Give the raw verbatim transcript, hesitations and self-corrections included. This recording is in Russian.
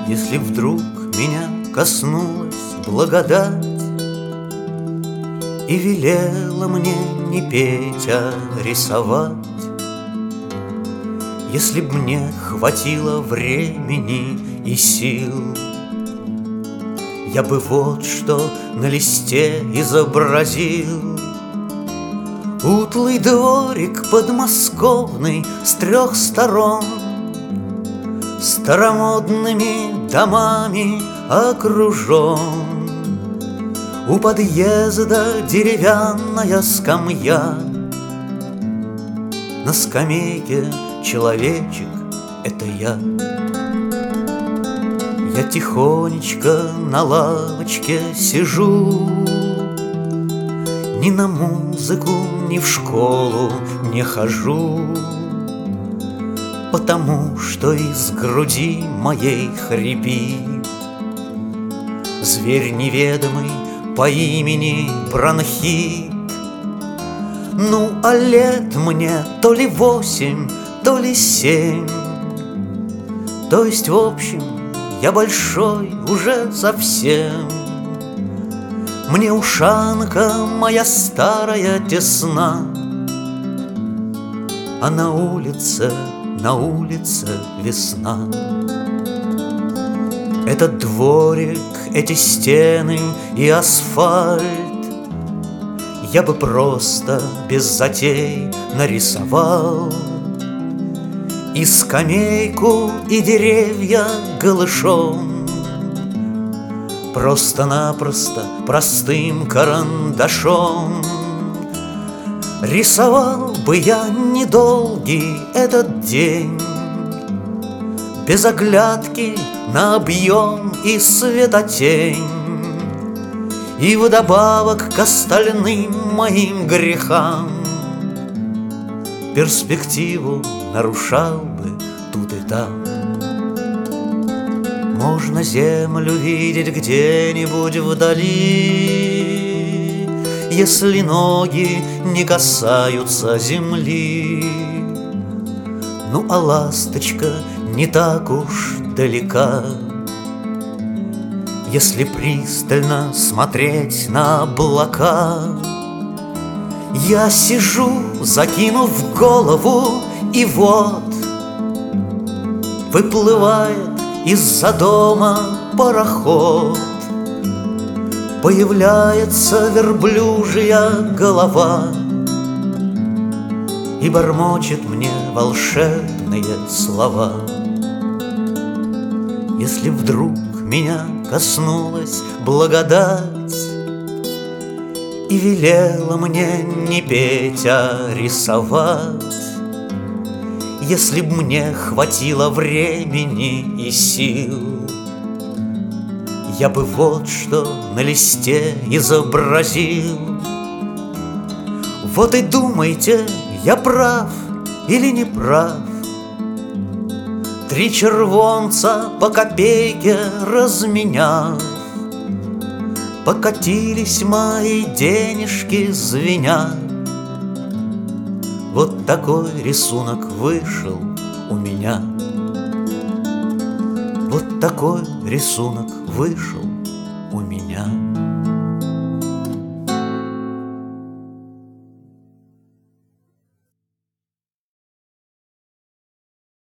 Если вдруг меня коснулась благодать и велела мне не петь, а рисовать, если б мне хватило времени и сил, я бы вот что на листе изобразил. Утлый дворик подмосковный с трех сторон, старомодными домами окружен. У подъезда деревянная скамья, на скамейке человечек — это я. Я тихонечко на лавочке сижу, ни на музыку, ни в школу не хожу, потому что из груди моей хрипит зверь неведомый по имени бронхит. Ну, а лет мне то ли восемь, то ли семь, то есть, в общем, я большой уже совсем. Мне ушанка моя старая тесна, а на улице, на улице весна. Этот дворик, эти стены и асфальт я бы просто без затей нарисовал. И скамейку, и деревья голышом, просто-напросто простым карандашом. Рисовал бы я недолгий этот день, без оглядки на объем и светотень, и вдобавок к остальным моим грехам перспективу нарушал бы тут и там. Можно землю видеть где-нибудь вдали, если ноги не касаются земли. Ну, а ласточка не так уж далека, если пристально смотреть на облака. Я сижу, закинув голову, и вот выплывает из-за дома пароход. Появляется верблюжья голова и бормочет мне волшебные слова. Если вдруг меня коснулась благодать и велела мне не петь, а рисовать, если б мне хватило времени и сил, я бы вот что на листе изобразил. Вот и думайте, я прав или не прав. Три червонца по копейке разменяв, покатились мои денежки звеня. Вот такой рисунок вышел у меня. Вот такой рисунок вышел